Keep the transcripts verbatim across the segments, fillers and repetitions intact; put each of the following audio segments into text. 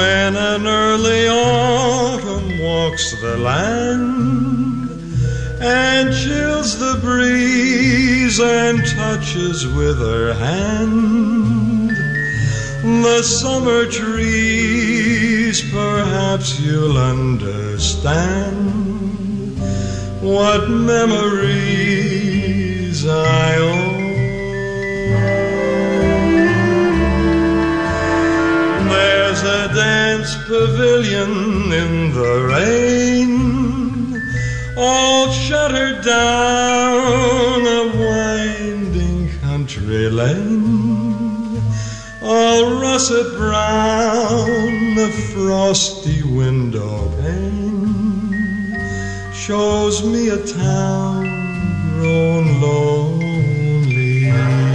When an early autumn walks the land and chills the breeze and touches with her hand the summer trees, perhaps you'll understand what memories I own. There's a dance pavilion in the rain, all shuttered down a winding country lane, all russet brown. The frosty window pane shows me a town grown lonely.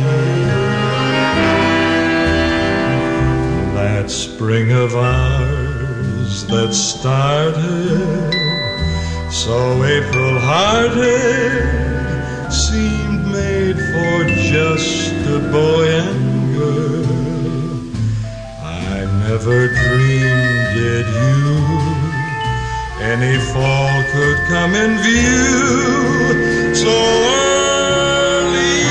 That spring of ours that started so April-hearted seemed made for just a boy and girl. I never dreamed that you any fall could come in view so early,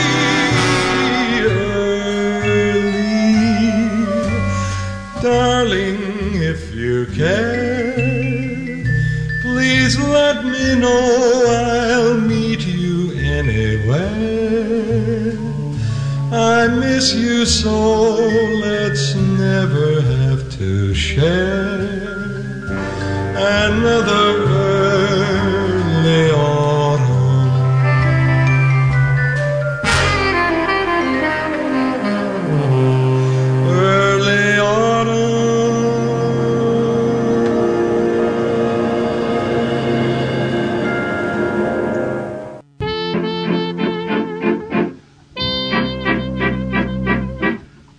early. Darling, if you care, please let me know I'll meet you anywhere. I miss you so, let's never have to share another